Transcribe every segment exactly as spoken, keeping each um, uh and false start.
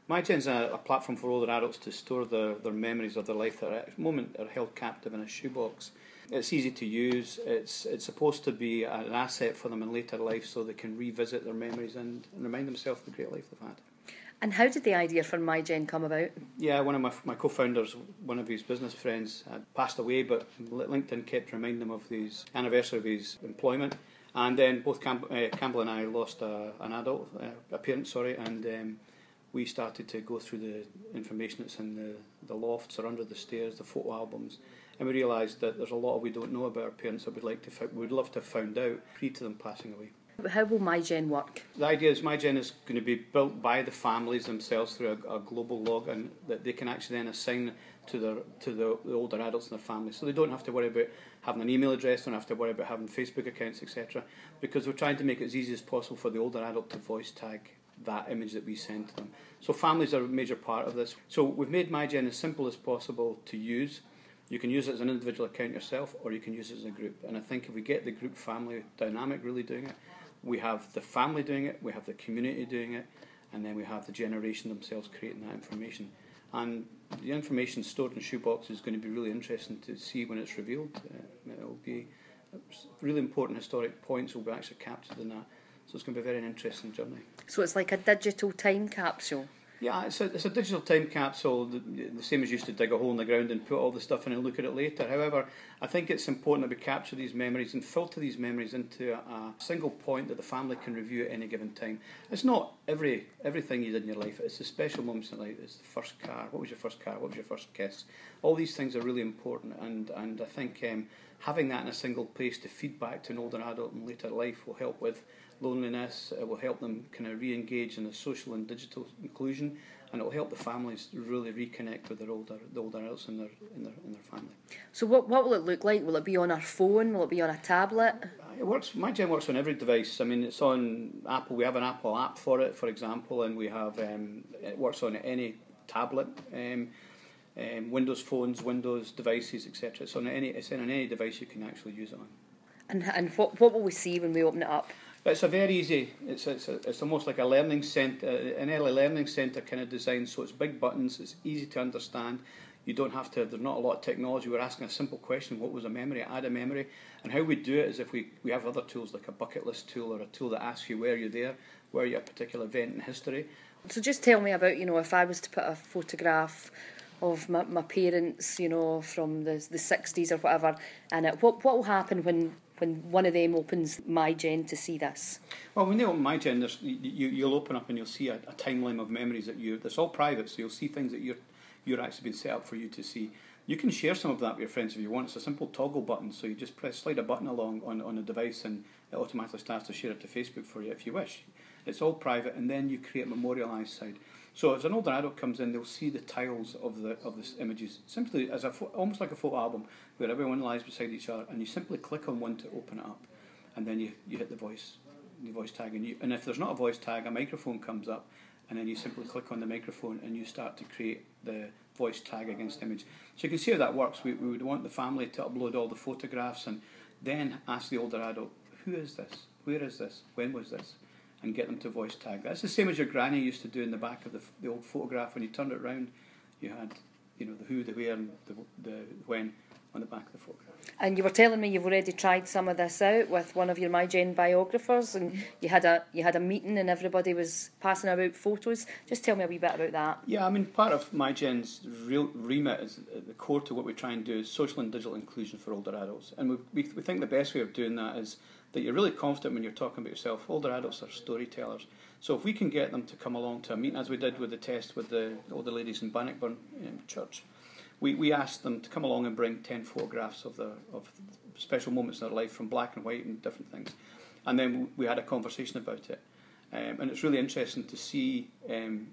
MyGen's a, a platform for older adults to store their, their memories of their life that are at the moment are held captive in a shoebox. It's easy to use. It's it's supposed to be an asset for them in later life so they can revisit their memories and, and remind themselves of the great life they've had. And how did the idea for MyGen come about? Yeah, one of my my co-founders, one of his business friends, had passed away, but LinkedIn kept reminding him of his anniversary of his employment. And then both Camp, uh, Campbell and I lost a, an adult, uh, a parent, sorry, and um, we started to go through the information that's in the, the lofts or under the stairs, the photo albums, and we realised that there's a lot we don't know about our parents that we'd like to we'd love to have found out pre to them passing away. How will MyGen work? The idea is MyGen is going to be built by the families themselves through a, a global log, and that they can actually then assign to their to the, the older adults in their families, so they don't have to worry about having an email address, don't have to worry about having Facebook accounts, et cetera. Because we're trying to make it as easy as possible for the older adult to voice tag that image that we send to them. So families are a major part of this. So we've made MyGen as simple as possible to use. You can use it as an individual account yourself, or you can use it as a group. And I think if we get the group family dynamic really doing it, we have the family doing it, we have the community doing it, and then we have the generation themselves creating that information. And the information stored in shoebox is going to be really interesting to see when it's revealed. Uh, it'll be really important historic points will be actually captured in that. So it's going to be a very interesting journey. So it's like a digital time capsule? Yeah, it's a, it's a digital time capsule, the, the same as you used to dig a hole in the ground and put all the stuff in and look at it later. However, I think it's important that we capture these memories and filter these memories into a, a single point that the family can review at any given time. It's not every everything you did in your life, it's the special moments in life. It's the first car, what was your first car, what was your first kiss. All these things are really important, and, and I think um, having that in a single place to feed back to an older adult in later life will help with loneliness. It will help them kind of re-engage in the social and digital inclusion, and it will help the families really reconnect with their older the older adults in their in their in their family. So what what will it look like? Will it be on our phone? Will it be on a tablet? It works. MyGen works on every device. I mean, it's on Apple. We have an Apple app for it, for example, and we have um, it works on any tablet, um, um, Windows phones, Windows devices, et cetera. It's on any it's on any device you can actually use it on. And and what what will we see when we open it up? It's a very easy. It's it's a, it's almost like a learning centre, an early learning centre kind of design. So it's big buttons. It's easy to understand. You don't have to. There's not a lot of technology. We're asking a simple question: what was a memory? Add a memory. And how we do it is if we we have other tools like a bucket list tool or a tool that asks you where you're there, where you're at a particular event in history. So just tell me about, you know, if I was to put a photograph of my, my parents, you know, from the the sixties or whatever, and it, what what will happen when when one of them opens MyGen to see this? Well, when they open MyGen, there's, you, you'll open up and you'll see a, a timeline of memories that you. That's all private, so you'll see things that you're you're actually been set up for you to see. You can share some of that with your friends if you want. It's a simple toggle button, so you just press slide a button along on on a device, and it automatically starts to share it to Facebook for you if you wish. It's all private, and then you create a memorialised side. So as an older adult comes in, they'll see the tiles of the of the images simply as a almost like a photo album where everyone lies beside each other, and you simply click on one to open it up, and then you, you hit the voice the voice tag, and you and if there's not a voice tag, a microphone comes up, and then you simply click on the microphone and you start to create the voice tag against the image. So you can see how that works. We we would want the family to upload all the photographs and then ask the older adult, who is this? Where is this? When was this? And get them to voice tag. That's the same as your granny used to do in the back of the, the old photograph. When you turned it round, you had, you know, the who, the where, and the, the when on the back of the photograph. And you were telling me you've already tried some of this out with one of your MyGen biographers, and you had a you had a meeting and everybody was passing about photos. Just tell me a wee bit about that. Yeah, I mean, part of MyGen's real remit is at the core to what we try and do is social and digital inclusion for older adults, and we we, we think the best way of doing that is that you're really confident when you're talking about yourself. Older adults are storytellers. So if we can get them to come along to a meeting, as we did with the test with the older ladies in Bannockburn um, Church, we, we asked them to come along and bring ten photographs of their of special moments in their life from black and white and different things. And then we had a conversation about it. Um, and it's really interesting to see um,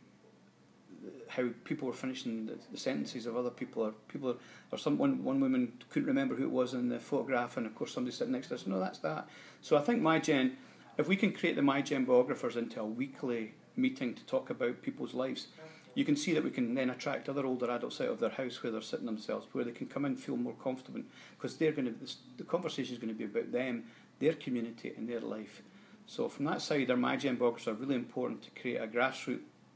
how people were finishing the, the sentences of other people, or people, are, or some one, one woman couldn't remember who it was in the photograph, and of course somebody sitting next to us, no, that's that. So I think MyGen, if we can create the MyGen biographers into a weekly meeting to talk about people's lives, you can see that we can then attract other older adults out of their house where they're sitting themselves, where they can come in and feel more comfortable, because they're going to, the conversation is going to be about them, their community and their life. So from that side, our MyGen biographers are really important to create a grassroots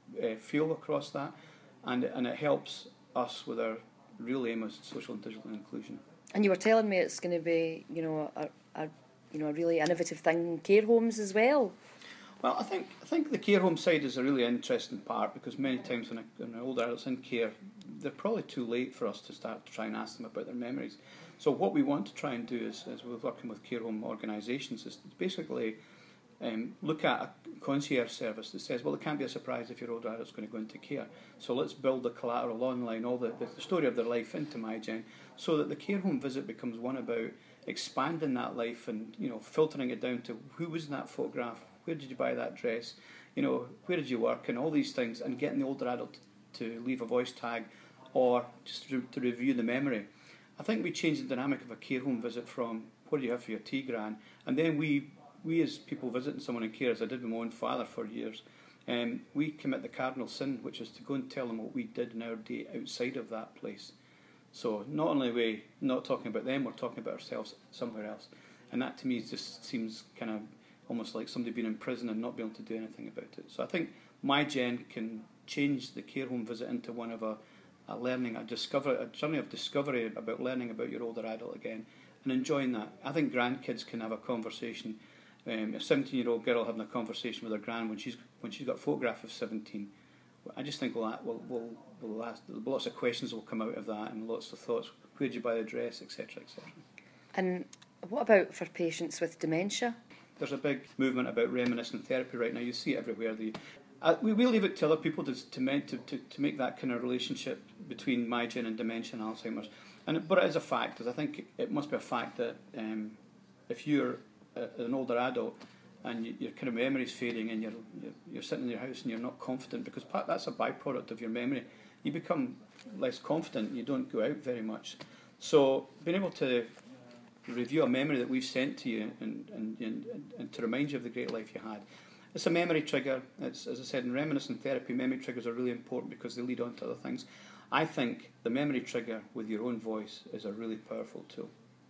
uh, feel across that, and and it helps us with our real aim as social and digital inclusion. And you were telling me it's going to be, you know, a, a you know a really innovative thing in care homes as well. Well, I think I think the care home side is a really interesting part, because many times when, a, when an older adult's in care, they're probably too late for us to start to try and ask them about their memories. So what we want to try and do is, as we're working with care home organisations, is basically um, look at a concierge service that says, well, it can't be a surprise if your older adult's going to go into care. So let's build the collateral online, all the, the story of their life into MyGen, so that the care home visit becomes one about expanding that life and, you know, filtering it down to who was in that photograph, where did you buy that dress, you know, where did you work, and all these things, and getting the older adult to leave a voice tag or just to, to review the memory. I think we changed the dynamic of a care home visit from what do you have for your tea, Gran, and then we we as people visiting someone in care, as I did with my own father for years, um, we commit the cardinal sin, which is to go and tell them what we did in our day outside of that place. So not only are we not talking about them, we're talking about ourselves somewhere else, and that to me just seems kind of almost like somebody being in prison and not being able to do anything about it. So I think MyGen can change the care home visit into one of a, a learning, a discover, a journey of discovery about learning about your older adult again and enjoying that. I think grandkids can have a conversation. Um, a seventeen-year-old girl having a conversation with her gran when she's when she's got a photograph of seventeen. I just think well, that will will will last. Lots of questions will come out of that, and lots of thoughts. Where did you buy the dress, et cetera, et cetera. And what about for patients with dementia? There's a big movement about reminiscent therapy right now. You see it everywhere. The, uh, we will leave it to other people to to, to to to make that kind of relationship between MyGen and dementia and Alzheimer's. And but it is a fact, because I think it must be a fact that um, if you're a, an older adult and you, your kind of memory's fading and you're, you're you're sitting in your house and you're not confident, because part, that's a byproduct of your memory. You become less confident. You don't go out very much. So being able to review a memory that we've sent to you and, and, and, and to remind you of the great life you had. It's a memory trigger. It's, as I said, in reminiscent therapy, memory triggers are really important because they lead on to other things. I think the memory trigger with your own voice is a really powerful tool.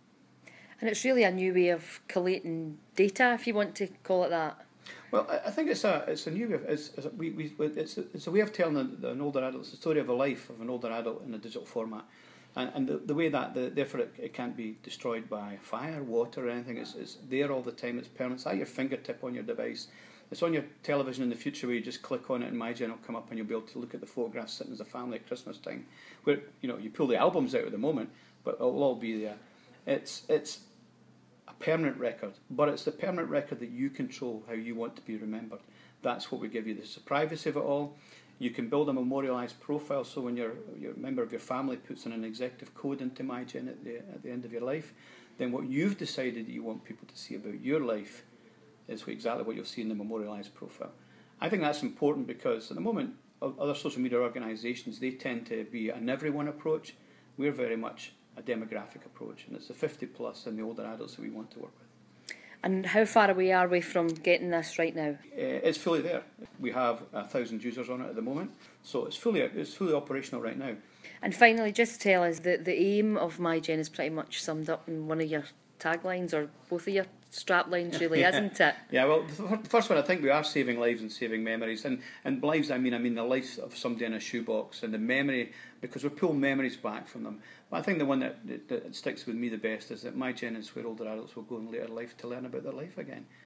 And it's really a new way of collating data, if you want to call it that. Well, I think it's a it's a new way. Of, it's, it's, a, we, we, it's, a, it's a way of telling a, an older adult. It's the story of a life of an older adult in a digital format. And, and the, the way that, the, therefore, it, it can't be destroyed by fire, water, or anything. It's, it's there all the time. It's permanent. It's at your fingertip on your device. It's on your television in the future where you just click on it and MyGen will come up and you'll be able to look at the photographs sitting as a family at Christmas time. Where, you know, you pull the albums out at the moment, but it'll all be there. It's, it's a permanent record, but it's the permanent record that you control how you want to be remembered. That's what we give you. There's the privacy of it all. You can build a memorialised profile, so when your your member of your family puts in an executive code into MyGen at the at the end of your life, then what you've decided that you want people to see about your life is exactly what you'll see in the memorialised profile. I think that's important because at the moment, other social media organisations, they tend to be an everyone approach. We're very much a demographic approach, and it's the fifty plus and the older adults that we want to work with. And how far away are we from getting this right now? Uh, it's fully there. We have a thousand users on it at the moment, so it's fully it's fully operational right now. And finally, just tell us that the aim of MyGen is pretty much summed up in one of your taglines, or both of your strap lines, really, yeah. isn't it? Yeah. Well, the first one, I think we are saving lives and saving memories, and and lives. I mean, I mean the life of somebody in a shoebox and the memory, because we're pulling memories back from them. But I think the one that, that, that sticks with me the best is that MyGen is where older adults will go in later life to learn about their life again.